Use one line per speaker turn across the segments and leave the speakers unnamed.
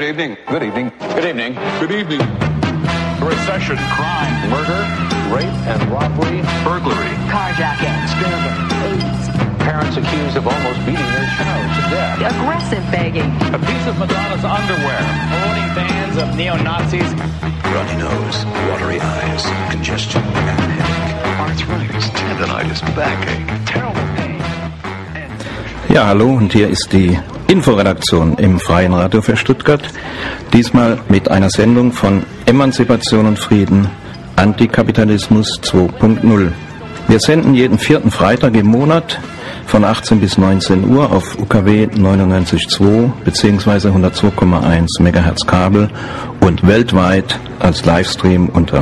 evening.
Good evening.
Good evening.
Good evening.
Recession, crime,
Murder, rape and robbery,
Burglary.
Carjacking.
scandal,
AIDS.
parents accused of almost beating their child to death.
Aggressive begging.
a piece of Madonna's underwear, promoting bands of neo-Nazis.
Runny nose, watery eyes, congestion, and headache.
Arthritis, tendonitis, backache.
Terrible pain.
Ja, hallo, und hier ist die Inforedaktion im Freien Radio für Stuttgart. Diesmal mit einer Sendung von Emanzipation und Frieden, Antikapitalismus 2.0. Wir senden jeden vierten Freitag im Monat von 18 bis 19 Uhr auf UKW 99.2 bzw. 102,1 MHz Kabel und weltweit als Livestream unter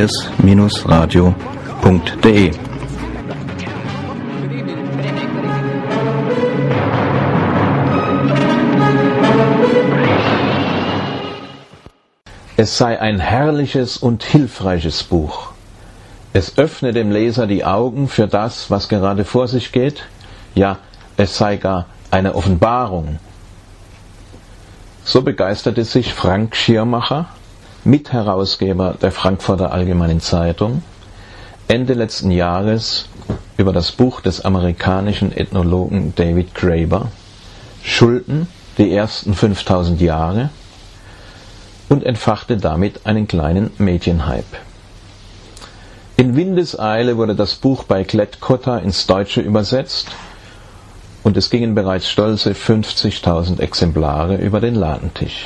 freies-radio.de. Es sei ein herrliches und hilfreiches Buch. Es öffne dem Leser die Augen für das, was gerade vor sich geht. Ja, es sei gar eine Offenbarung. So begeisterte sich Frank Schirmacher, Mitherausgeber der Frankfurter Allgemeinen Zeitung, Ende letzten Jahres über das Buch des amerikanischen Ethnologen David Graeber, Schulden, die ersten 5000 Jahre, und entfachte damit einen kleinen Medienhype. In Windeseile wurde das Buch bei Klett-Cotta ins Deutsche übersetzt und es gingen bereits stolze 50.000 Exemplare über den Ladentisch.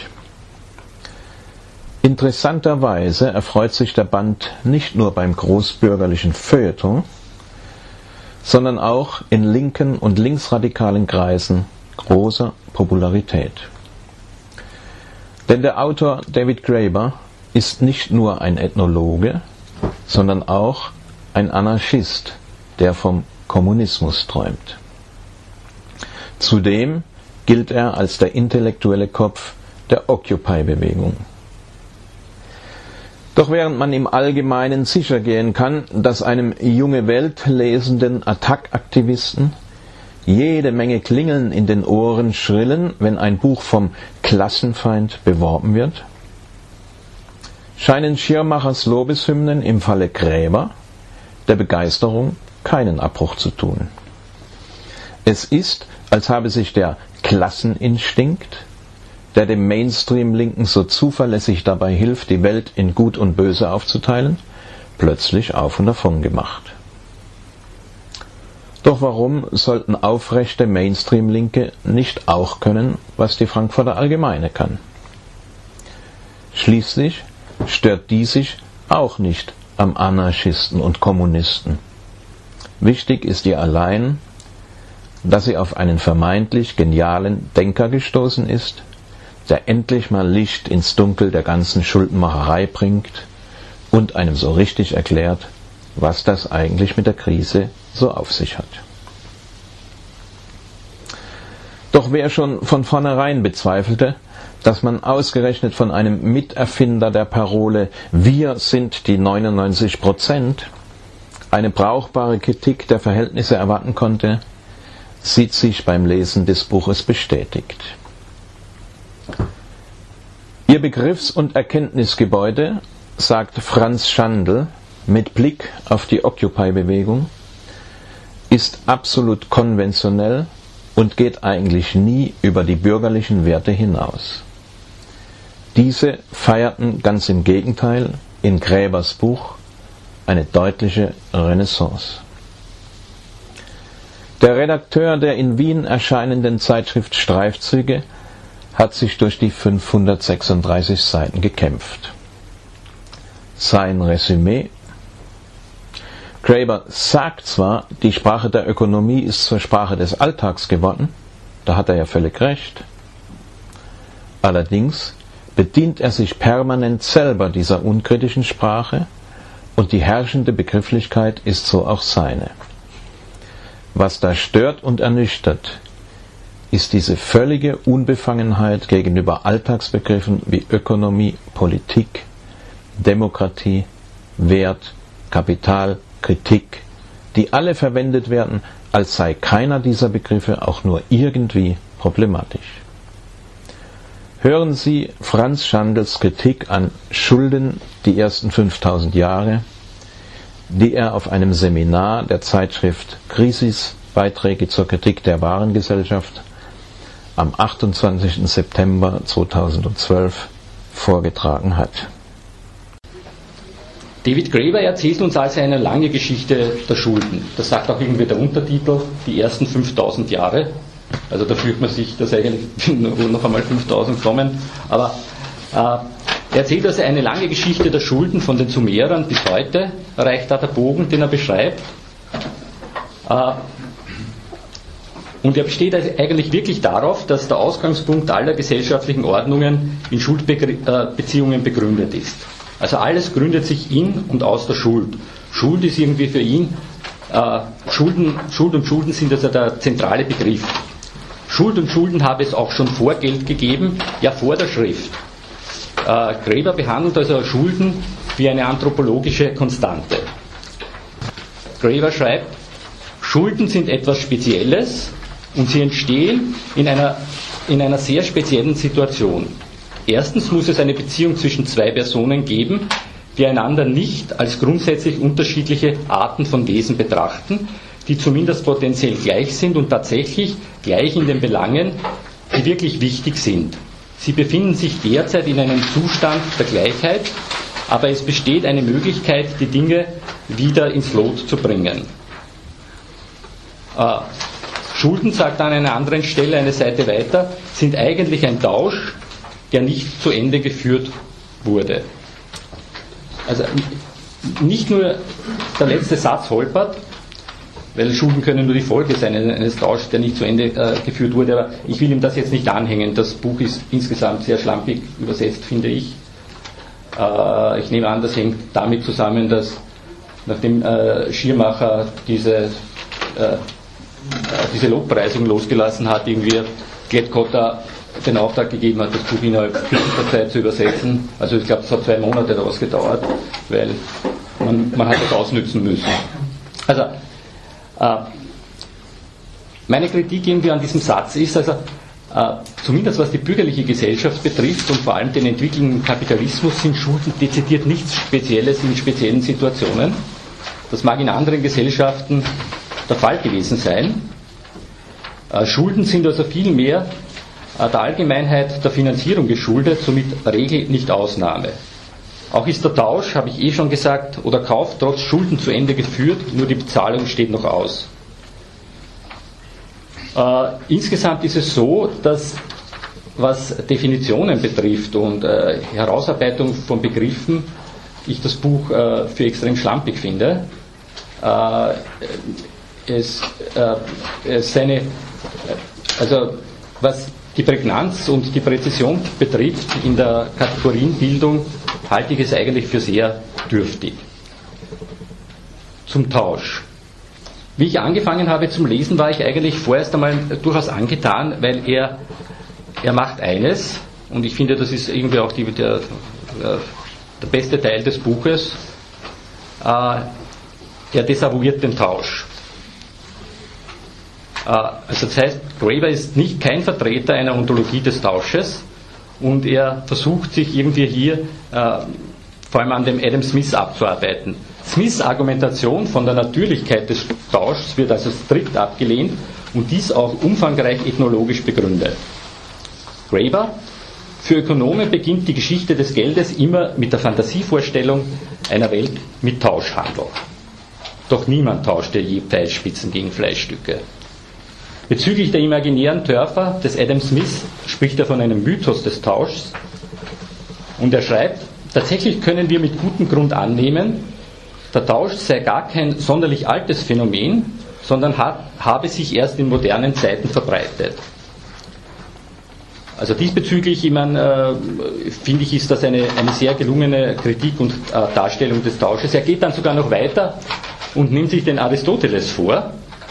Interessanterweise erfreut sich der Band nicht nur beim großbürgerlichen Feuilleton, sondern auch in linken und linksradikalen Kreisen großer Popularität. Denn der Autor David Graeber ist nicht nur ein Ethnologe, sondern auch ein Anarchist, der vom Kommunismus träumt. Zudem gilt er als der intellektuelle Kopf der Occupy-Bewegung. Doch während man im Allgemeinen sichergehen kann, dass einem junge Welt lesenden Attac-Aktivisten jede Menge Klingeln in den Ohren schrillen, wenn ein Buch vom Klassenfeind beworben wird, scheinen Schirmachers Lobeshymnen im Falle Graeber der Begeisterung keinen Abbruch zu tun. Es ist, als habe sich der Klasseninstinkt, der dem Mainstream-Linken so zuverlässig dabei hilft, die Welt in Gut und Böse aufzuteilen, plötzlich auf und davon gemacht. Doch warum sollten aufrechte Mainstream-Linke nicht auch können, was die Frankfurter Allgemeine kann? Schließlich stört die sich auch nicht am Anarchisten und Kommunisten. Wichtig ist ihr allein, dass sie auf einen vermeintlich genialen Denker gestoßen ist, der endlich mal Licht ins Dunkel der ganzen Schuldenmacherei bringt und einem so richtig erklärt, was das eigentlich mit der Krise so auf sich hat. Doch wer schon von vornherein bezweifelte, dass man ausgerechnet von einem Miterfinder der Parole „Wir sind die 99% eine brauchbare Kritik der Verhältnisse erwarten konnte, sieht sich beim Lesen des Buches bestätigt. Ihr Begriffs- und Erkenntnisgebäude, sagt Franz Schandl mit Blick auf die Occupy-Bewegung, ist absolut konventionell und geht eigentlich nie über die bürgerlichen Werte hinaus. Diese feierten ganz im Gegenteil in Graebers Buch eine deutliche Renaissance. Der Redakteur der in Wien erscheinenden Zeitschrift Streifzüge hat sich durch die 536 Seiten gekämpft. Sein Resümee: Graeber sagt zwar, die Sprache der Ökonomie ist zur Sprache des Alltags geworden, da hat er ja völlig recht. Allerdings bedient er sich permanent selber dieser unkritischen Sprache und die herrschende Begrifflichkeit ist so auch seine. Was da stört und ernüchtert, ist diese völlige Unbefangenheit gegenüber Alltagsbegriffen wie Ökonomie, Politik, Demokratie, Wert, Kapital, Kritik, die alle verwendet werden, als sei keiner dieser Begriffe auch nur irgendwie problematisch. Hören Sie Franz Schandls Kritik an Schulden die ersten 5000 Jahre, die er auf einem Seminar der Zeitschrift Krisis Beiträge zur Kritik der Warengesellschaft am 28. September 2012 vorgetragen hat.
David Graeber erzählt uns also eine lange Geschichte der Schulden. Das sagt auch irgendwie der Untertitel, die ersten 5000 Jahre. Also da fühlt man sich, dass eigentlich noch einmal 5000 kommen. Aber er erzählt also eine lange Geschichte der Schulden von den Sumerern bis heute, reicht da der Bogen, den er beschreibt. Und er besteht eigentlich wirklich darauf, dass der Ausgangspunkt aller gesellschaftlichen Ordnungen in Schuldbeziehungen begründet ist. Also alles gründet sich in und aus der Schuld. Schuld ist irgendwie für ihn, Schuld und Schulden sind also der zentrale Begriff. Schuld und Schulden habe es auch schon vor Geld gegeben, ja vor der Schrift. Graeber behandelt also Schulden wie eine anthropologische Konstante. Graeber schreibt, Schulden sind etwas Spezielles und sie entstehen in einer sehr speziellen Situation. Erstens muss es eine Beziehung zwischen zwei Personen geben, die einander nicht als grundsätzlich unterschiedliche Arten von Wesen betrachten, die zumindest potenziell gleich sind und tatsächlich gleich in den Belangen, die wirklich wichtig sind. Sie befinden sich derzeit in einem Zustand der Gleichheit, aber es besteht eine Möglichkeit, die Dinge wieder ins Lot zu bringen. Schulden, sagt an einer anderen Stelle eine Seite weiter, sind eigentlich ein Tausch, der nicht zu Ende geführt wurde. Also nicht nur der letzte Satz holpert, weil Schulden können nur die Folge sein eines Tauschs, der nicht zu Ende geführt wurde, aber ich will ihm das jetzt nicht anhängen. Das Buch ist insgesamt sehr schlampig übersetzt, finde ich. Ich nehme an, das hängt damit zusammen, dass nachdem Schirmacher diese Lobpreisung losgelassen hat, irgendwie Klett-Cotta den Auftrag gegeben hat, das Buch innerhalb kürzester Zeit zu übersetzen. Also ich glaube, es hat 2 Monate daraus gedauert, weil man hat das ausnützen müssen. Also meine Kritik irgendwie an diesem Satz ist, also zumindest was die bürgerliche Gesellschaft betrifft und vor allem den entwickelnden Kapitalismus, sind Schulden dezidiert nichts Spezielles in speziellen Situationen. Das mag in anderen Gesellschaften der Fall gewesen sein. Schulden sind also vielmehr der Allgemeinheit der Finanzierung geschuldet, somit Regel, nicht Ausnahme. Auch ist der Tausch, habe ich schon gesagt, oder Kauf trotz Schulden zu Ende geführt, nur die Bezahlung steht noch aus. Insgesamt ist es so, dass was Definitionen betrifft und Herausarbeitung von Begriffen, ich das Buch für extrem schlampig finde. Was die Prägnanz und die Präzision betrifft in der Kategorienbildung, halte ich es eigentlich für sehr dürftig. Zum Tausch. Wie ich angefangen habe zum Lesen, war ich eigentlich vorerst einmal durchaus angetan, weil er macht eines, und ich finde, das ist irgendwie auch der beste Teil des Buches, er desavouiert den Tausch. Also das heißt, Graeber ist kein Vertreter einer Ontologie des Tausches und er versucht sich irgendwie hier vor allem an dem Adam Smith abzuarbeiten. Smiths Argumentation von der Natürlichkeit des Tauschs wird also strikt abgelehnt und dies auch umfangreich ethnologisch begründet. Graeber: Für Ökonomen beginnt die Geschichte des Geldes immer mit der Fantasievorstellung einer Welt mit Tauschhandel. Doch niemand tauschte je Pfeilspitzen gegen Fleischstücke. Bezüglich der imaginären Törfer des Adam Smith spricht er von einem Mythos des Tauschs und er schreibt: Tatsächlich können wir mit gutem Grund annehmen, der Tausch sei gar kein sonderlich altes Phänomen, sondern habe sich erst in modernen Zeiten verbreitet. Also diesbezüglich, finde ich, ist das eine sehr gelungene Kritik und Darstellung des Tausches. Er geht dann sogar noch weiter und nimmt sich den Aristoteles vor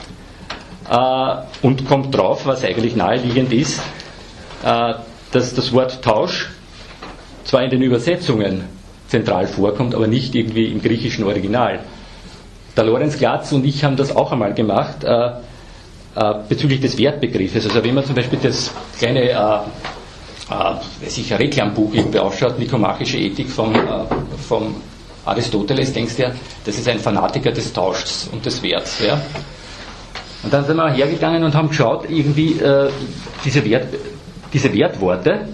und kommt drauf, was eigentlich naheliegend ist, dass das Wort Tausch zwar in den Übersetzungen zentral vorkommt, aber nicht irgendwie im griechischen Original. Der Lorenz Glatz und ich haben das auch einmal gemacht, bezüglich des Wertbegriffes. Also wenn man zum Beispiel das kleine Reklambuch irgendwie ausschaut, Nikomachische Ethik vom Aristoteles, denkst du ja, das ist ein Fanatiker des Tauschs und des Werts. Ja? Und dann sind wir hergegangen und haben geschaut, irgendwie diese Wertworte,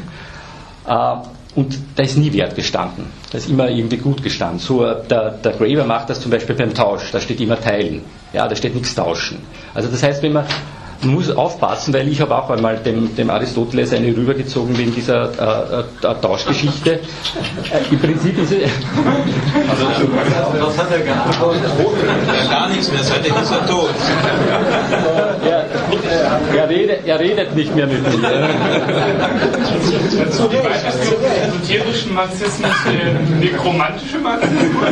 und da ist nie Wert gestanden. Da ist immer irgendwie gut gestanden. So, der Graeber macht das zum Beispiel beim Tausch, da steht immer teilen. Ja, da steht nichts tauschen. Also das heißt, man muss aufpassen, weil ich habe auch einmal dem Aristoteles eine rübergezogen wegen dieser Tauschgeschichte. Im Prinzip ist es...
Was hat er geantwortet? Gar nichts mehr, seitdem ist er tot.
Er redet nicht mehr mit mir.
So, wie weit ist der esoterischen Marxismus der nekromantische Marxismus?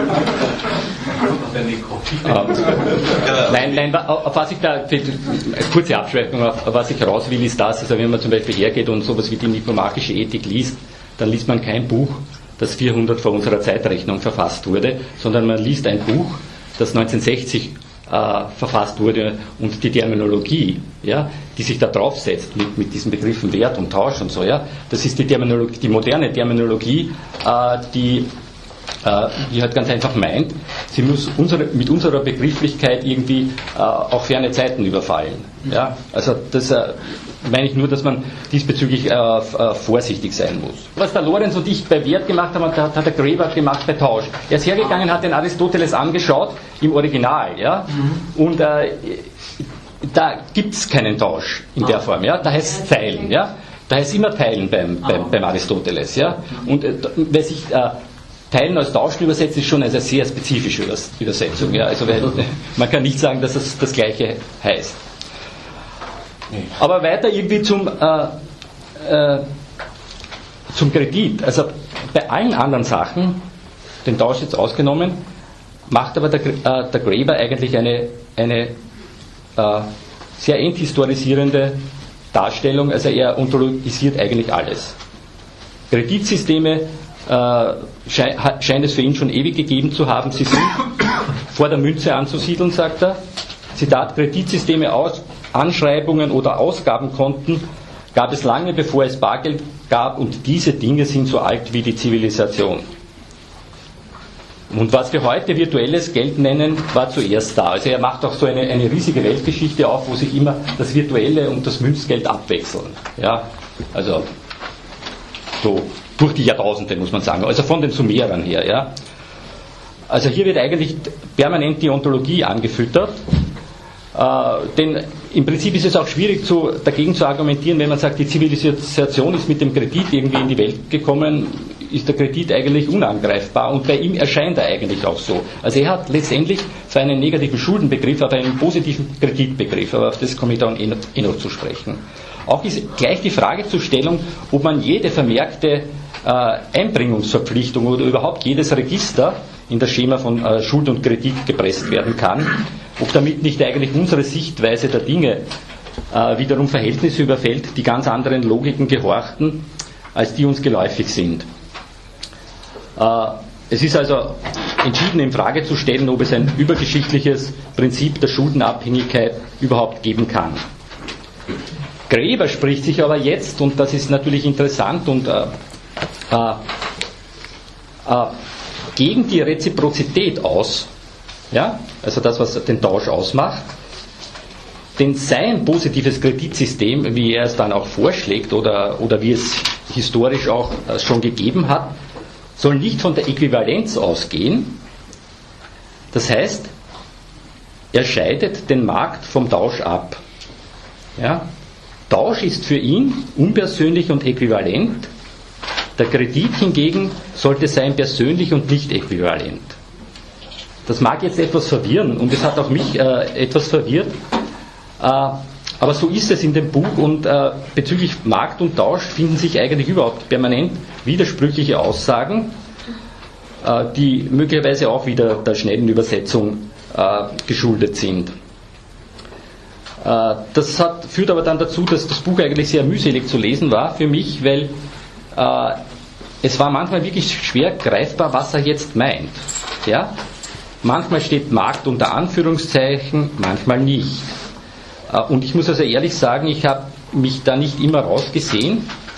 Nein, auf was ich da, kurze Abschweifung, auf was ich raus will, ist das, also wenn man zum Beispiel hergeht und sowas wie die Nikomachische Ethik liest, dann liest man kein Buch, das 400 vor unserer Zeitrechnung verfasst wurde, sondern man liest ein Buch, das 1960 verfasst wurde, und die Terminologie, ja, die sich da draufsetzt mit diesen Begriffen Wert und Tausch und so, ja, das ist die moderne Terminologie, die halt ganz einfach meint, sie muss mit unserer Begrifflichkeit irgendwie auch ferne Zeiten überfallen. Ja? Also das meine ich nur, dass man diesbezüglich vorsichtig sein muss. Was der Lorenz und ich bei Wert gemacht haben, hat der Graeber gemacht bei Tausch. Er ist hergegangen, hat den Aristoteles angeschaut, im Original, ja? Und da gibt es keinen Tausch in der Form, ja? Da heißt es teilen, ja? Da heißt es immer teilen beim Aristoteles, ja? Und wer sich Teilen als Tauschen übersetzt, ist schon eine sehr spezifische Übersetzung. Ja? Also man kann nicht sagen, dass es das Gleiche heißt. Aber weiter irgendwie zum Kredit. Also bei allen anderen Sachen, den Tausch jetzt ausgenommen, macht aber der Graeber eigentlich eine sehr enthistorisierende Darstellung. Also er ontologisiert eigentlich alles. Kreditsysteme scheint es für ihn schon ewig gegeben zu haben. Sie sind vor der Münze anzusiedeln, sagt er. Zitat: Kreditsysteme, Anschreibungen oder Ausgabenkonten gab es lange bevor es Bargeld gab, und diese Dinge sind so alt wie die Zivilisation. Und was wir heute virtuelles Geld nennen, war zuerst da. Also er macht auch so eine riesige Weltgeschichte auf, wo sich immer das Virtuelle und das Münzgeld abwechseln. Ja? Also so durch die Jahrtausende, muss man sagen, also von den Sumerern her. Ja. Also hier wird eigentlich permanent die Ontologie angefüttert, denn im Prinzip ist es auch schwierig dagegen zu argumentieren, wenn man sagt, die Zivilisation ist mit dem Kredit irgendwie in die Welt gekommen, ist der Kredit eigentlich unangreifbar, und bei ihm erscheint er eigentlich auch so. Also er hat letztendlich zwar einen negativen Schuldenbegriff, aber einen positiven Kreditbegriff, aber auf das komme ich dann eh noch zu sprechen. Auch ist gleich die Fragestellung, ob man jede vermerkte Einbringungsverpflichtung oder überhaupt jedes Register in das Schema von Schuld und Kredit gepresst werden kann, ob damit nicht eigentlich unsere Sichtweise der Dinge wiederum Verhältnisse überfällt, die ganz anderen Logiken gehorchten, als die uns geläufig sind. Es ist also entschieden in Frage zu stellen, ob es ein übergeschichtliches Prinzip der Schuldenabhängigkeit überhaupt geben kann. Graeber spricht sich aber jetzt, und das ist natürlich interessant, und gegen die Reziprozität aus, ja, also das, was den Tausch ausmacht, denn sein positives Kreditsystem, wie er es dann auch vorschlägt oder wie es historisch auch schon gegeben hat, soll nicht von der Äquivalenz ausgehen. Das heißt, er scheidet den Markt vom Tausch ab. Ja? Tausch ist für ihn unpersönlich und äquivalent. Der Kredit hingegen sollte sein persönlich und nicht äquivalent. Das mag jetzt etwas verwirren, und es hat auch mich etwas verwirrt, aber so ist es in dem Buch, und bezüglich Markt und Tausch finden sich eigentlich überhaupt permanent widersprüchliche Aussagen, die möglicherweise auch wieder der schnellen Übersetzung geschuldet sind. Das führt aber dann dazu, dass das Buch eigentlich sehr mühselig zu lesen war für mich, weil es war manchmal wirklich schwer greifbar, was er jetzt meint. Ja? Manchmal steht Markt unter Anführungszeichen, manchmal nicht. Und ich muss also ehrlich sagen, ich habe mich da nicht immer rausgesehen.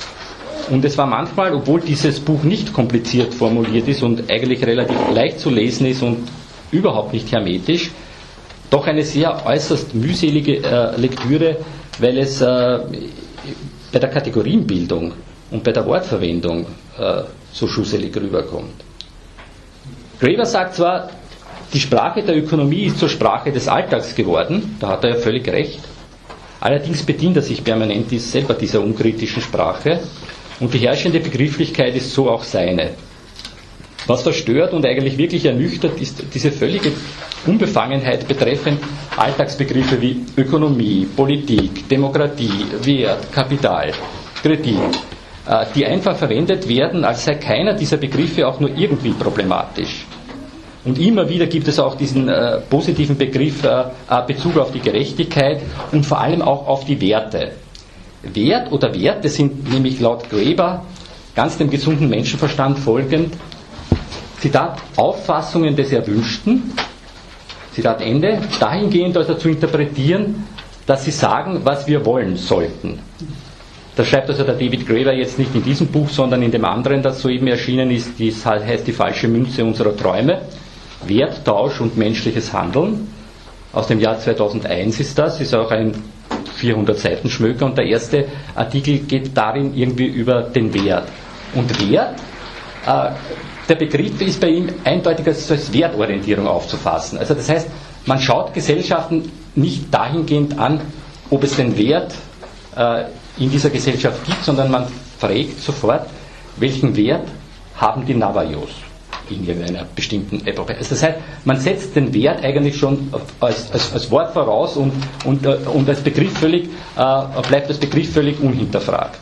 Und es war manchmal, obwohl dieses Buch nicht kompliziert formuliert ist und eigentlich relativ leicht zu lesen ist und überhaupt nicht hermetisch, doch eine sehr äußerst mühselige Lektüre, weil es bei der Kategorienbildung und bei der Wortverwendung so schusselig rüberkommt. Graeber sagt zwar, die Sprache der Ökonomie ist zur Sprache des Alltags geworden, da hat er ja völlig recht, allerdings bedient er sich permanent selber dieser unkritischen Sprache und die herrschende Begrifflichkeit ist so auch seine. Was verstört und eigentlich wirklich ernüchtert, ist diese völlige Unbefangenheit betreffend Alltagsbegriffe wie Ökonomie, Politik, Demokratie, Wert, Kapital, Kredit, die einfach verwendet werden, als sei keiner dieser Begriffe auch nur irgendwie problematisch. Und immer wieder gibt es auch diesen positiven Begriff Bezug auf die Gerechtigkeit und vor allem auch auf die Werte. Wert oder Werte sind nämlich laut Graeber ganz dem gesunden Menschenverstand folgend, Zitat, Auffassungen des Erwünschten, Zitat Ende, dahingehend also zu interpretieren, dass sie sagen, was wir wollen sollten. Das schreibt also der David Graeber jetzt nicht in diesem Buch, sondern in dem anderen, das soeben erschienen ist, das heißt Die falsche Münze unserer Träume, Wert, Tausch und menschliches Handeln. Aus dem Jahr 2001 ist das, ist auch ein 400-Seiten-Schmöker und der erste Artikel geht darin irgendwie über den Wert. Und Wert, der Begriff ist bei ihm eindeutig als Wertorientierung aufzufassen. Also das heißt, man schaut Gesellschaften nicht dahingehend an, ob es den Wert in dieser Gesellschaft gibt, sondern man fragt sofort, welchen Wert haben die Navajos in irgendeiner bestimmten Epoche. Also das heißt, man setzt den Wert eigentlich schon als Wort voraus und als Begriff völlig, bleibt als Begriff völlig unhinterfragt.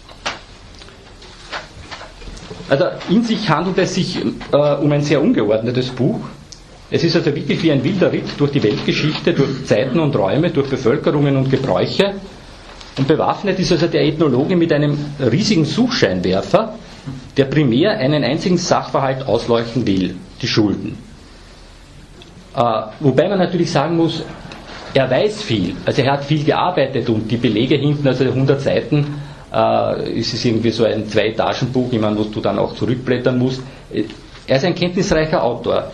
Also in sich handelt es sich um ein sehr ungeordnetes Buch. Es ist also wirklich wie ein wilder Ritt durch die Weltgeschichte, durch Zeiten und Räume, durch Bevölkerungen und Gebräuche. Und bewaffnet ist also der Ethnologe mit einem riesigen Suchscheinwerfer, der primär einen einzigen Sachverhalt ausleuchten will, die Schulden. Wobei man natürlich sagen muss, er weiß viel, also er hat viel gearbeitet und die Belege hinten, also 100 Seiten, ist es irgendwie so ein 2-Etagen-Buch, ich meine, wo du dann auch zurückblättern musst. Er ist ein kenntnisreicher Autor.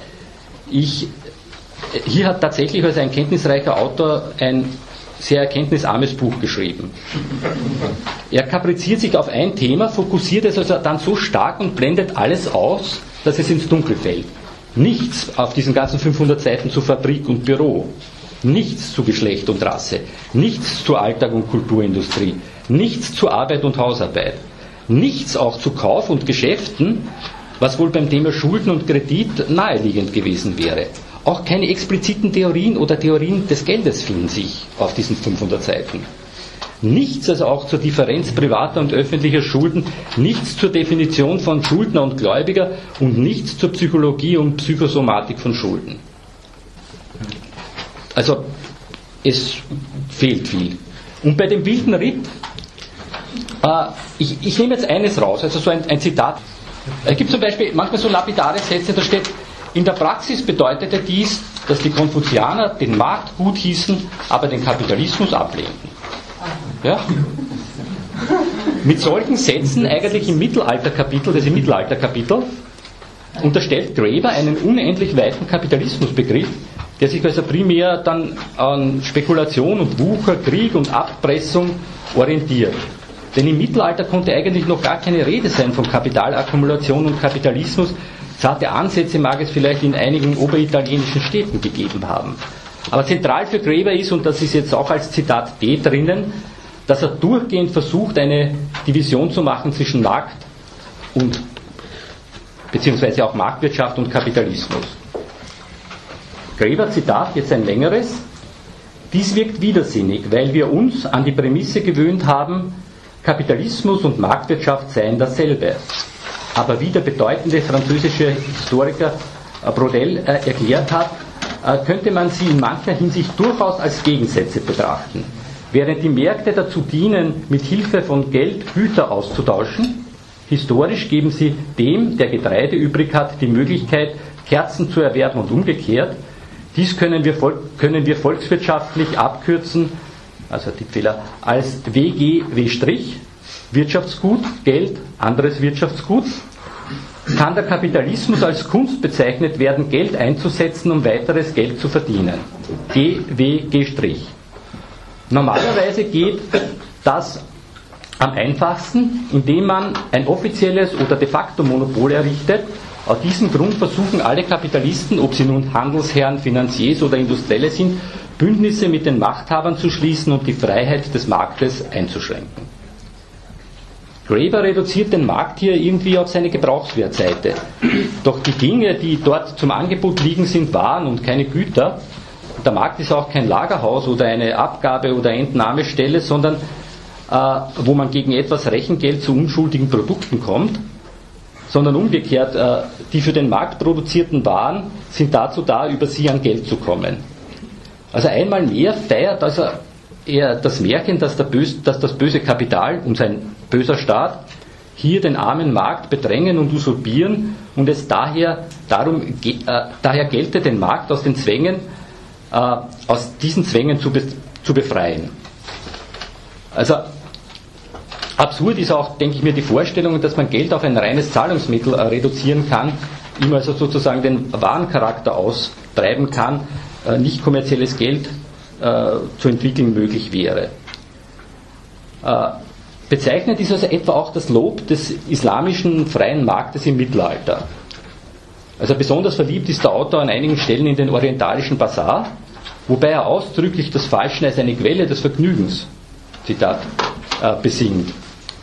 Hier hat tatsächlich also ein kenntnisreicher Autor ein sehr erkenntnisarmes Buch geschrieben. Er kapriziert sich auf ein Thema, fokussiert es also dann so stark und blendet alles aus, dass es ins Dunkel fällt. Nichts auf diesen ganzen 500 Seiten zu Fabrik und Büro, nichts zu Geschlecht und Rasse, nichts zu Alltag und Kulturindustrie, nichts zu Arbeit und Hausarbeit, nichts auch zu Kauf und Geschäften, was wohl beim Thema Schulden und Kredit naheliegend gewesen wäre. Auch keine expliziten Theorien oder Theorien des Geldes finden sich auf diesen 500 Seiten. Nichts also auch zur Differenz privater und öffentlicher Schulden, nichts zur Definition von Schuldner und Gläubiger und nichts zur Psychologie und Psychosomatik von Schulden. Also es fehlt viel. Und bei dem wilden Ritt, ich nehme jetzt eines raus, also so ein Zitat. Es gibt zum Beispiel manchmal so lapidare Sätze, da steht, in der Praxis bedeutete dies, dass die Konfuzianer den Markt gut hießen, aber den Kapitalismus ablehnten. Ja? Mit solchen Sätzen eigentlich im Mittelalterkapitel, das ist im Mittelalterkapitel, unterstellt Graeber einen unendlich weiten Kapitalismusbegriff, der sich also primär dann an Spekulation und Wucher, Krieg und Abpressung orientiert. Denn im Mittelalter konnte eigentlich noch gar keine Rede sein von Kapitalakkumulation und Kapitalismus. Zarte Ansätze mag es vielleicht in einigen oberitalienischen Städten gegeben haben. Aber zentral für Graeber ist, und das ist jetzt auch als Zitat D drinnen, dass er durchgehend versucht, eine Division zu machen zwischen Markt und beziehungsweise auch Marktwirtschaft und Kapitalismus. Graeber, Zitat, jetzt ein längeres. Dies wirkt widersinnig, weil wir uns an die Prämisse gewöhnt haben, Kapitalismus und Marktwirtschaft seien dasselbe. Aber wie der bedeutende französische Historiker Braudel erklärt hat, könnte man sie in mancher Hinsicht durchaus als Gegensätze betrachten. Während die Märkte dazu dienen, mit Hilfe von Geld Güter auszutauschen, historisch geben sie dem, der Getreide übrig hat, die Möglichkeit, Kerzen zu erwerben und umgekehrt. Dies können wir volkswirtschaftlich abkürzen, also Tippfehler, als WGW', Wirtschaftsgut, Geld, anderes Wirtschaftsgut. Kann der Kapitalismus als Kunst bezeichnet werden, Geld einzusetzen, um weiteres Geld zu verdienen? GWG'. Normalerweise geht das am einfachsten, indem man ein offizielles oder de facto Monopol errichtet. Aus diesem Grund versuchen alle Kapitalisten, ob sie nun Handelsherren, Finanziers oder Industrielle sind, Bündnisse mit den Machthabern zu schließen und die Freiheit des Marktes einzuschränken. Graeber reduziert den Markt hier irgendwie auf seine Gebrauchswertseite. Doch die Dinge, die dort zum Angebot liegen, sind Waren und keine Güter. Der Markt ist auch kein Lagerhaus oder eine Abgabe- oder Entnahmestelle, sondern wo man gegen etwas Rechengeld zu unschuldigen Produkten kommt, sondern umgekehrt, die für den Markt produzierten Waren sind dazu da, über sie an Geld zu kommen. Also einmal mehr feiert also er das Märchen, dass das böse Kapital und sein böser Staat hier den armen Markt bedrängen und usurpieren und es daher gelte, den Markt aus den Zwängen, aus diesen Zwängen zu befreien. Also absurd ist auch, denke ich mir, die Vorstellung, dass man Geld auf ein reines Zahlungsmittel reduzieren kann, ihm also sozusagen den Warencharakter austreiben kann, nicht kommerzielles Geld zu entwickeln möglich wäre. Bezeichnend ist also etwa auch das Lob des islamischen freien Marktes im Mittelalter. Also besonders verliebt ist der Autor an einigen Stellen in den orientalischen Basar, wobei er ausdrücklich das Falschen als eine Quelle des Vergnügens, Zitat, besingt.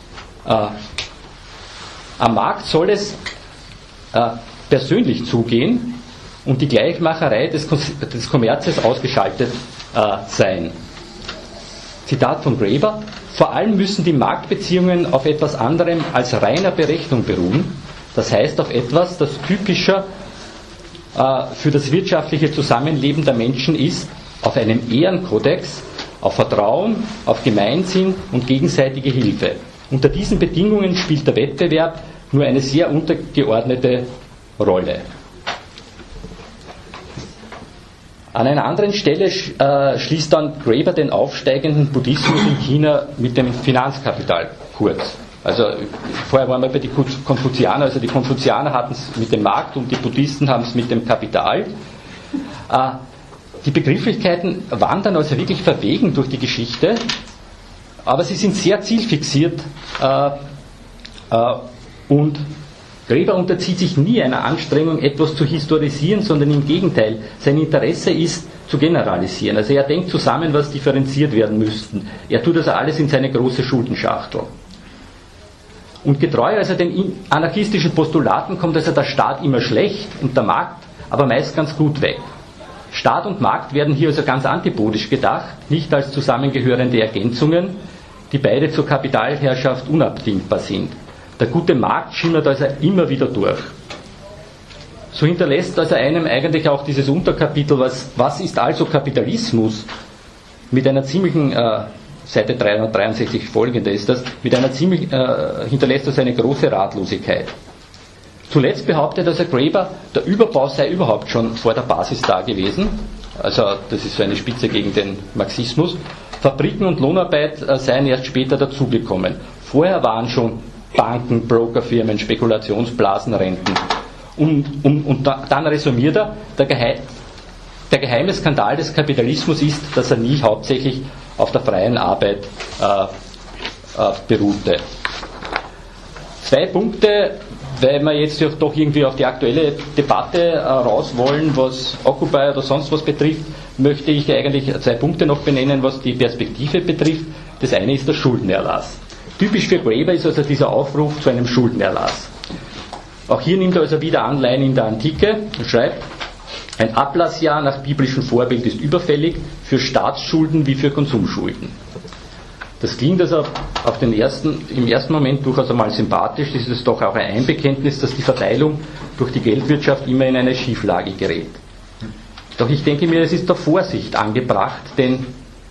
Am Markt soll es persönlich zugehen und die Gleichmacherei des Kommerzes ausgeschaltet sein. Zitat von Graeber: Vor allem müssen die Marktbeziehungen auf etwas anderem als reiner Berechnung beruhen, das heißt auf etwas, das typischer für das wirtschaftliche Zusammenleben der Menschen ist, auf einem Ehrenkodex, auf Vertrauen, auf Gemeinsinn und gegenseitige Hilfe. Unter diesen Bedingungen spielt der Wettbewerb nur eine sehr untergeordnete Rolle. An einer anderen Stelle schließt dann Graeber den aufsteigenden Buddhismus in China mit dem Finanzkapital kurz. Also vorher waren wir bei den Konfuzianern, also die Konfuzianer hatten es mit dem Markt und die Buddhisten haben es mit dem Kapital. Die Begrifflichkeiten wandern also wirklich verwegen durch die Geschichte, aber sie sind sehr zielfixiert und Graeber unterzieht sich nie einer Anstrengung, etwas zu historisieren, sondern im Gegenteil, sein Interesse ist, zu generalisieren. Also er denkt zusammen, was differenziert werden müssten. Er tut also alles in seine große Schuldenschachtel. Und getreu also den anarchistischen Postulaten kommt also der Staat immer schlecht und der Markt aber meist ganz gut weg. Staat und Markt werden hier also ganz antipodisch gedacht, nicht als zusammengehörende Ergänzungen, die beide zur Kapitalherrschaft unabdingbar sind. Der gute Markt schimmert also immer wieder durch. So hinterlässt also einem eigentlich auch dieses Unterkapitel, was ist also Kapitalismus, mit einer ziemlichen, Seite 363 folgende ist das, hinterlässt also eine große Ratlosigkeit. Zuletzt behauptet also Graeber, der Überbau sei überhaupt schon vor der Basis da gewesen, also das ist so eine Spitze gegen den Marxismus. Fabriken und Lohnarbeit seien erst später dazugekommen. Vorher waren schon Banken, Brokerfirmen, Spekulationsblasen, Renten. Und dann resümiert er, der geheime Skandal des Kapitalismus ist, dass er nie hauptsächlich auf der freien Arbeit beruhte. 2 Punkte, weil wir jetzt doch irgendwie auf die aktuelle Debatte raus wollen, was Occupy oder sonst was betrifft, möchte ich eigentlich 2 Punkte noch benennen, was die Perspektive betrifft. Das eine ist der Schuldenerlass. Typisch für Graeber ist also dieser Aufruf zu einem Schuldenerlass. Auch hier nimmt er also wieder Anleihen in der Antike und schreibt, ein Ablassjahr nach biblischem Vorbild ist überfällig für Staatsschulden wie für Konsumschulden. Das klingt also im ersten Moment durchaus einmal sympathisch, ist es doch auch ein Einbekenntnis, dass die Verteilung durch die Geldwirtschaft immer in eine Schieflage gerät. Doch ich denke mir, es ist doch Vorsicht angebracht, denn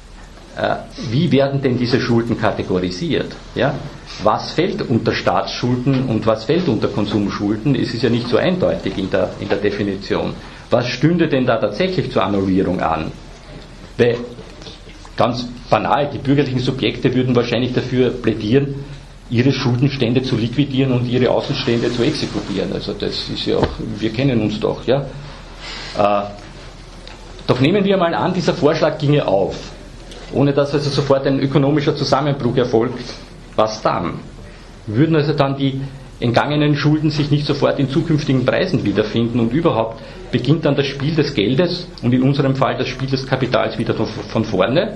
wie werden denn diese Schulden kategorisiert? Ja? Was fällt unter Staatsschulden und was fällt unter Konsumschulden? Es ist ja nicht so eindeutig in der Definition. Was stünde denn da tatsächlich zur Annullierung an? Weil, ganz banal, die bürgerlichen Subjekte würden wahrscheinlich dafür plädieren, ihre Schuldenstände zu liquidieren und ihre Außenstände zu exekutieren. Also das ist ja auch, wir kennen uns doch. Ja? Doch nehmen wir mal an, dieser Vorschlag ginge auf, ohne dass also sofort ein ökonomischer Zusammenbruch erfolgt. Was dann? Würden also dann die entgangenen Schulden sich nicht sofort in zukünftigen Preisen wiederfinden und überhaupt beginnt dann das Spiel des Geldes und in unserem Fall das Spiel des Kapitals wieder von vorne?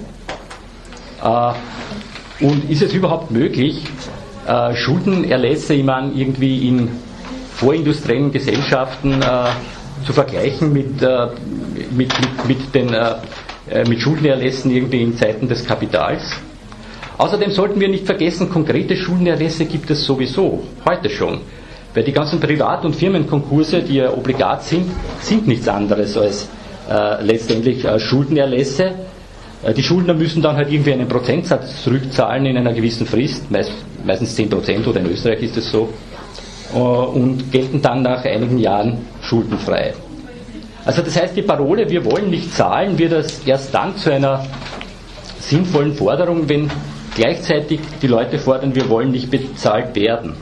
Und ist es überhaupt möglich, Schuldenerlässe irgendwie in vorindustriellen Gesellschaften zu vergleichen mit Schuldenerlässen irgendwie in Zeiten des Kapitals? Außerdem sollten wir nicht vergessen, konkrete Schuldenerlässe gibt es sowieso, heute schon. Weil die ganzen Privat- und Firmenkonkurse, die ja obligat sind nichts anderes als letztendlich Schuldenerlässe. Die Schuldner müssen dann halt irgendwie einen Prozentsatz zurückzahlen in einer gewissen Frist, meistens 10% oder in Österreich ist es so, und gelten dann nach einigen Jahren schuldenfrei. Also das heißt, die Parole, wir wollen nicht zahlen, wird das erst dann zu einer sinnvollen Forderung, wenn gleichzeitig die Leute fordern, wir wollen nicht bezahlt werden.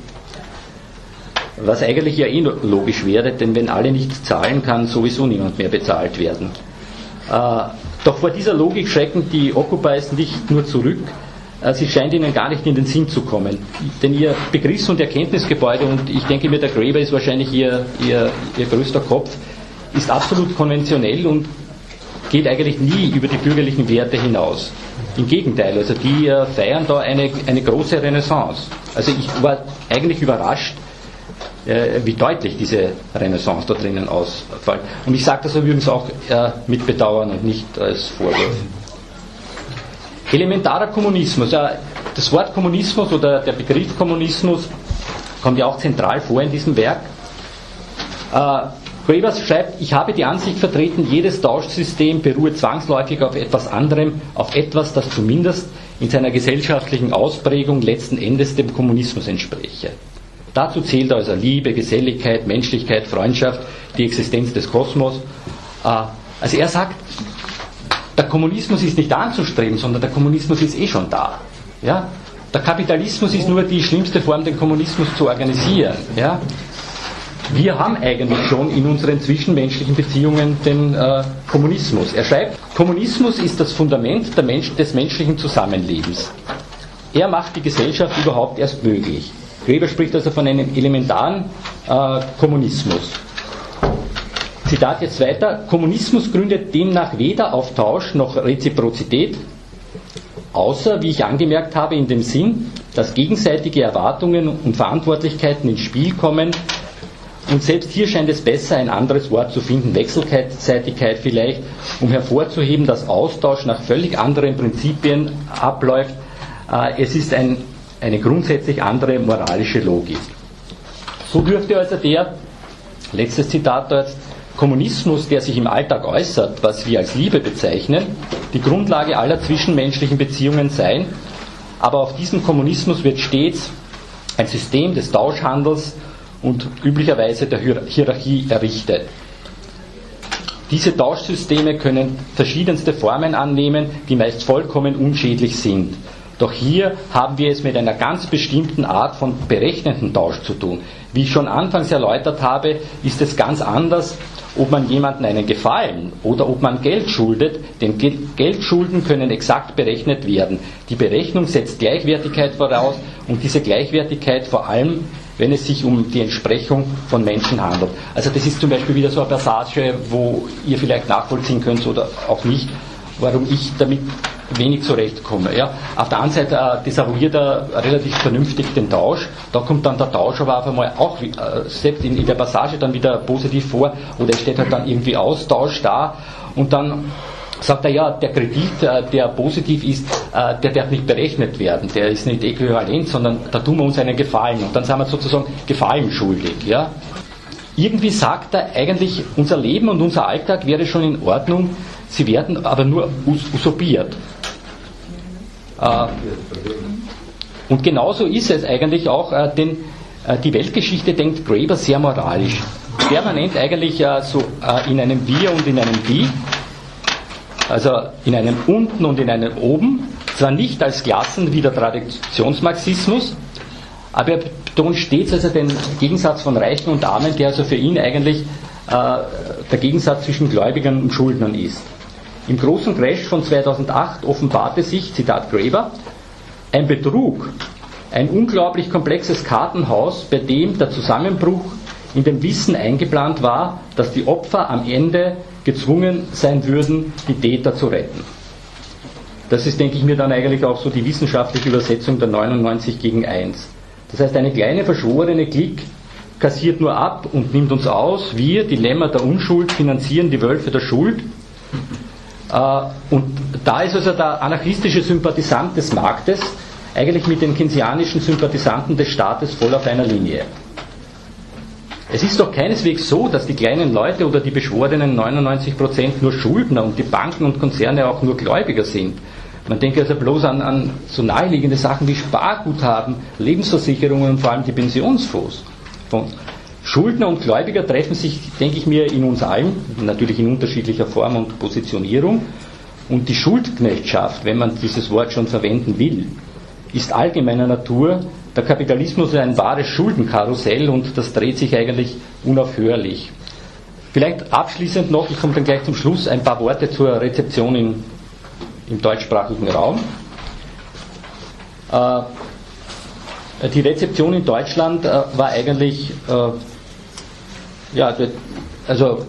Was eigentlich ja eh logisch wäre, denn wenn alle nicht zahlen, kann sowieso niemand mehr bezahlt werden. Doch vor dieser Logik schrecken die Occupies nicht nur zurück, sie scheint ihnen gar nicht in den Sinn zu kommen. Denn ihr Begriffs- und Erkenntnisgebäude, und ich denke mir, der Graeber ist wahrscheinlich ihr größter Kopf, ist absolut konventionell und geht eigentlich nie über die bürgerlichen Werte hinaus. Im Gegenteil, also die feiern da eine große Renaissance. Also ich war eigentlich überrascht, wie deutlich diese Renaissance da drinnen ausfällt. Und ich sage das übrigens auch mit Bedauern und nicht als Vorwurf. Elementarer Kommunismus. Das Wort Kommunismus oder der Begriff Kommunismus kommt ja auch zentral vor in diesem Werk. Graeber schreibt, ich habe die Ansicht vertreten, jedes Tauschsystem beruhe zwangsläufig auf etwas anderem, auf etwas, das zumindest in seiner gesellschaftlichen Ausprägung letzten Endes dem Kommunismus entspräche. Dazu zählt also Liebe, Geselligkeit, Menschlichkeit, Freundschaft, die Existenz des Kosmos. Also er sagt, der Kommunismus ist nicht anzustreben, sondern der Kommunismus ist eh schon da. Ja? Der Kapitalismus ist nur die schlimmste Form, den Kommunismus zu organisieren. Ja? Wir haben eigentlich schon in unseren zwischenmenschlichen Beziehungen den Kommunismus. Er schreibt, Kommunismus ist das Fundament des menschlichen Zusammenlebens. Er macht die Gesellschaft überhaupt erst möglich. Graeber spricht also von einem elementaren Kommunismus. Zitat jetzt weiter, Kommunismus gründet demnach weder auf Tausch noch Reziprozität, außer, wie ich angemerkt habe, in dem Sinn, dass gegenseitige Erwartungen und Verantwortlichkeiten ins Spiel kommen. Und selbst hier scheint es besser, ein anderes Wort zu finden, Wechselseitigkeit vielleicht, um hervorzuheben, dass Austausch nach völlig anderen Prinzipien abläuft. Es ist eine grundsätzlich andere moralische Logik. So dürfte also der, letztes Zitat dort, Kommunismus, der sich im Alltag äußert, was wir als Liebe bezeichnen, die Grundlage aller zwischenmenschlichen Beziehungen sein, aber auf diesem Kommunismus wird stets ein System des Tauschhandels und üblicherweise der Hierarchie errichtet. Diese Tauschsysteme können verschiedenste Formen annehmen, die meist vollkommen unschädlich sind. Doch hier haben wir es mit einer ganz bestimmten Art von berechnenden Tausch zu tun. Wie ich schon anfangs erläutert habe, ist es ganz anders, ob man jemandem einen Gefallen oder ob man Geld schuldet, denn Geldschulden können exakt berechnet werden. Die Berechnung setzt Gleichwertigkeit voraus und diese Gleichwertigkeit vor allem, wenn es sich um die Entsprechung von Menschen handelt. Also das ist zum Beispiel wieder so eine Passage, wo ihr vielleicht nachvollziehen könnt oder auch nicht, warum ich damit wenig zurechtkomme. Ja. Auf der anderen Seite desavouiert er relativ vernünftig den Tausch. Da kommt dann der Tausch aber auf einmal auch selbst in der Passage dann wieder positiv vor, oder es steht halt dann irgendwie Austausch da und dann sagt er, ja, der Kredit, der positiv ist, der darf nicht berechnet werden, der ist nicht äquivalent, sondern da tun wir uns einen Gefallen und dann sind wir sozusagen Gefallen schuldig. Ja. Irgendwie sagt er eigentlich, unser Leben und unser Alltag wäre schon in Ordnung, sie werden aber nur usurpiert. Und genauso ist es eigentlich auch, denn die Weltgeschichte denkt Graeber sehr moralisch. Permanent eigentlich so in einem Wir und in einem Die, also in einem Unten und in einem Oben, zwar nicht als Klassen wie der Traditionsmarxismus, aber er betont stets also den Gegensatz von Reichen und Armen, der also für ihn eigentlich der Gegensatz zwischen Gläubigern und Schuldnern ist. Im großen Crash von 2008 offenbarte sich, Zitat Graeber, ein Betrug, ein unglaublich komplexes Kartenhaus, bei dem der Zusammenbruch in dem Wissen eingeplant war, dass die Opfer am Ende gezwungen sein würden, die Täter zu retten. Das ist, denke ich mir, dann eigentlich auch so die wissenschaftliche Übersetzung der 99 gegen 1. Das heißt, eine kleine verschworene Clique kassiert nur ab und nimmt uns aus. Wir, die Lämmer der Unschuld, finanzieren die Wölfe der Schuld. Und da ist also der anarchistische Sympathisant des Marktes eigentlich mit den keynesianischen Sympathisanten des Staates voll auf einer Linie. Es ist doch keineswegs so, dass die kleinen Leute oder die beschworenen 99% nur Schuldner und die Banken und Konzerne auch nur Gläubiger sind. Man denke also bloß an so naheliegende Sachen wie Sparguthaben, Lebensversicherungen und vor allem die Pensionsfonds. Schuldner und Gläubiger treffen sich, denke ich mir, in uns allen, natürlich in unterschiedlicher Form und Positionierung. Und die Schuldknechtschaft, wenn man dieses Wort schon verwenden will, ist allgemeiner Natur. Der Kapitalismus ist ein wahres Schuldenkarussell und das dreht sich eigentlich unaufhörlich. Vielleicht abschließend noch, ich komme dann gleich zum Schluss, ein paar Worte zur Rezeption im deutschsprachigen Raum. Die Rezeption in Deutschland war eigentlich, also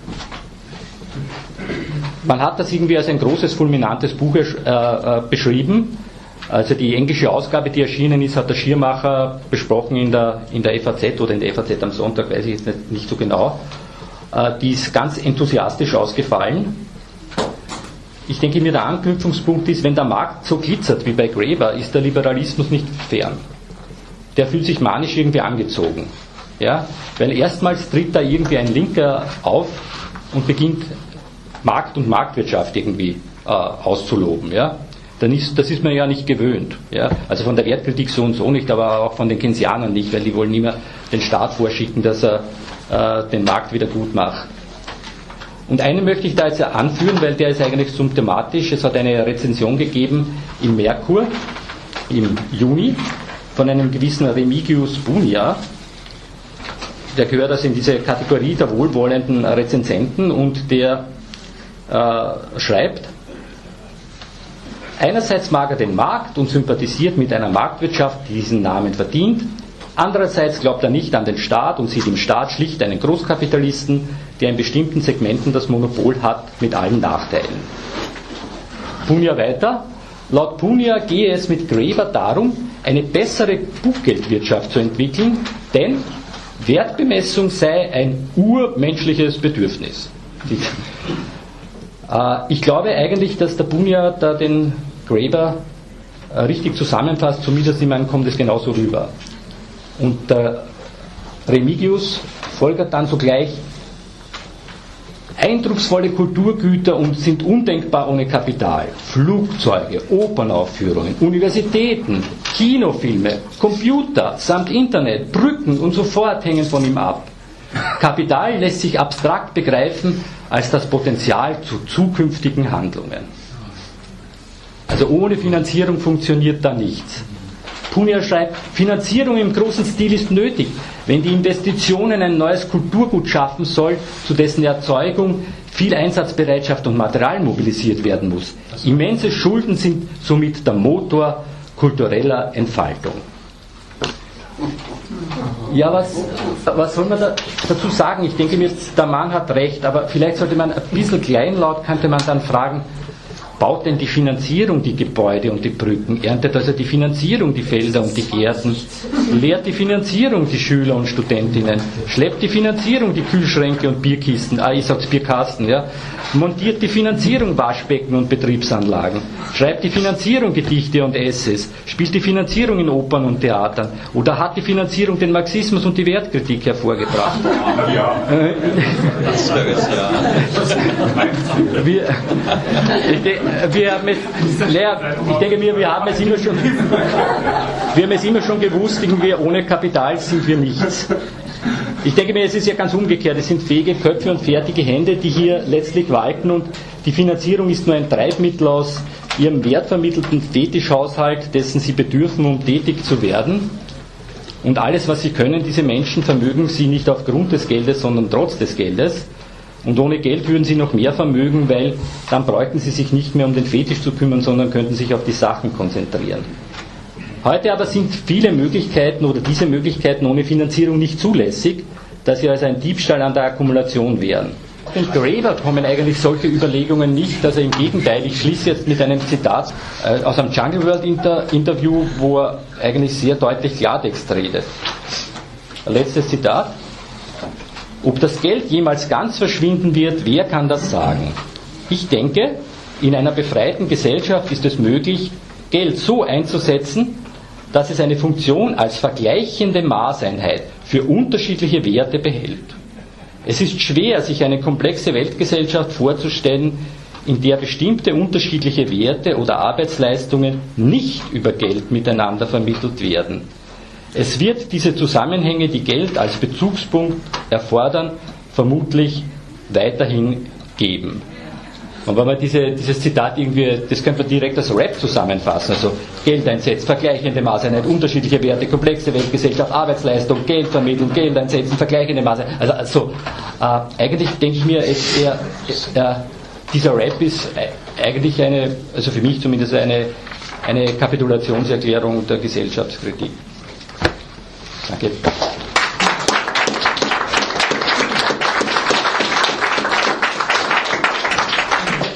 man hat das irgendwie als ein großes, fulminantes Buch beschrieben. Also die englische Ausgabe, die erschienen ist, hat der Schirmacher besprochen in der FAZ oder in der FAZ am Sonntag, weiß ich jetzt nicht so genau. Die ist ganz enthusiastisch ausgefallen. Ich denke mir, der Anknüpfungspunkt ist, wenn der Markt so glitzert wie bei Graeber, ist der Liberalismus nicht fern. Der fühlt sich manisch irgendwie angezogen. Ja? Weil erstmals tritt da irgendwie ein Linker auf und beginnt Markt und Marktwirtschaft irgendwie auszuloben. Ja? Das ist man ja nicht gewöhnt. Ja? Also von der Wertkritik so und so nicht, aber auch von den Keynesianern nicht, weil die wollen immer den Staat vorschicken, dass er den Markt wieder gut macht. Und einen möchte ich da jetzt anführen, weil der ist eigentlich symptomatisch. Es hat eine Rezension gegeben im Merkur im Juni von einem gewissen Remigius Bunia. Der gehört also in diese Kategorie der wohlwollenden Rezensenten und der schreibt: Einerseits mag er den Markt und sympathisiert mit einer Marktwirtschaft, die diesen Namen verdient. Andererseits glaubt er nicht an den Staat und sieht im Staat schlicht einen Großkapitalisten, der in bestimmten Segmenten das Monopol hat, mit allen Nachteilen. Bunia weiter. Laut Bunia gehe es mit Graeber darum, eine bessere Buchgeldwirtschaft zu entwickeln, denn Wertbemessung sei ein urmenschliches Bedürfnis. Ich glaube eigentlich, dass der Bunia da den Graeber richtig zusammenfasst, zumindest in meinem kommt es genauso rüber. Und der Remigius folgert dann sogleich: Eindrucksvolle Kulturgüter und sind undenkbar ohne Kapital. Flugzeuge, Opernaufführungen, Universitäten, Kinofilme, Computer samt Internet, Brücken und so fort hängen von ihm ab. Kapital lässt sich abstrakt begreifen als das Potenzial zu zukünftigen Handlungen. Also ohne Finanzierung funktioniert da nichts. Bunia schreibt, Finanzierung im großen Stil ist nötig, wenn die Investitionen ein neues Kulturgut schaffen soll, zu dessen Erzeugung viel Einsatzbereitschaft und Material mobilisiert werden muss. Immense Schulden sind somit der Motor kultureller Entfaltung. Ja, was soll man dazu sagen? Ich denke mir, der Mann hat recht, aber vielleicht sollte man ein bisschen kleinlaut, könnte man dann fragen, baut denn die Finanzierung die Gebäude und die Brücken? Erntet also die Finanzierung die Felder und die Gärten? Lehrt die Finanzierung die Schüler und Studentinnen? Schleppt die Finanzierung die Kühlschränke und Bierkisten? Ich sag's Bierkasten, ja? Montiert die Finanzierung Waschbecken und Betriebsanlagen? Schreibt die Finanzierung Gedichte und Essays? Spielt die Finanzierung in Opern und Theatern? Oder hat die Finanzierung den Marxismus und die Wertkritik hervorgebracht? Ja. Das wäre es, ja. Ich denke mir, wir haben es immer schon gewusst, irgendwie ohne Kapital sind wir nichts. Ich denke mir, es ist ja ganz umgekehrt. Es sind fähige Köpfe und fertige Hände, die hier letztlich walten, und die Finanzierung ist nur ein Treibmittel aus ihrem wertvermittelten Fetischhaushalt, dessen sie bedürfen, um tätig zu werden. Und alles, was sie können, diese Menschen, vermögen sie nicht aufgrund des Geldes, sondern trotz des Geldes. Und ohne Geld würden sie noch mehr vermögen, weil dann bräuchten sie sich nicht mehr um den Fetisch zu kümmern, sondern könnten sich auf die Sachen konzentrieren. Heute aber sind viele Möglichkeiten oder diese Möglichkeiten ohne Finanzierung nicht zulässig, da sie also ein Diebstahl an der Akkumulation wären. Den Graeber kommen eigentlich solche Überlegungen nicht, also im Gegenteil, ich schließe jetzt mit einem Zitat aus einem Jungle World Interview, wo er eigentlich sehr deutlich Klartext redet. Letztes Zitat. Ob das Geld jemals ganz verschwinden wird, wer kann das sagen? Ich denke, in einer befreiten Gesellschaft ist es möglich, Geld so einzusetzen, dass es eine Funktion als vergleichende Maßeinheit für unterschiedliche Werte behält. Es ist schwer, sich eine komplexe Weltgesellschaft vorzustellen, in der bestimmte unterschiedliche Werte oder Arbeitsleistungen nicht über Geld miteinander vermittelt werden. Es wird diese Zusammenhänge, die Geld als Bezugspunkt erfordern, vermutlich weiterhin geben. Und wenn man dieses Zitat irgendwie, das könnte man direkt als Rap zusammenfassen, also Geld einsetzen, vergleichende Maßeinheit, unterschiedliche Werte, komplexe Weltgesellschaft, Arbeitsleistung, Geld vermitteln, Geld einsetzen, vergleichende Maßeinheit. Also eigentlich denke ich mir, dieser Rap ist eigentlich also für mich zumindest eine Kapitulationserklärung der Gesellschaftskritik. Danke.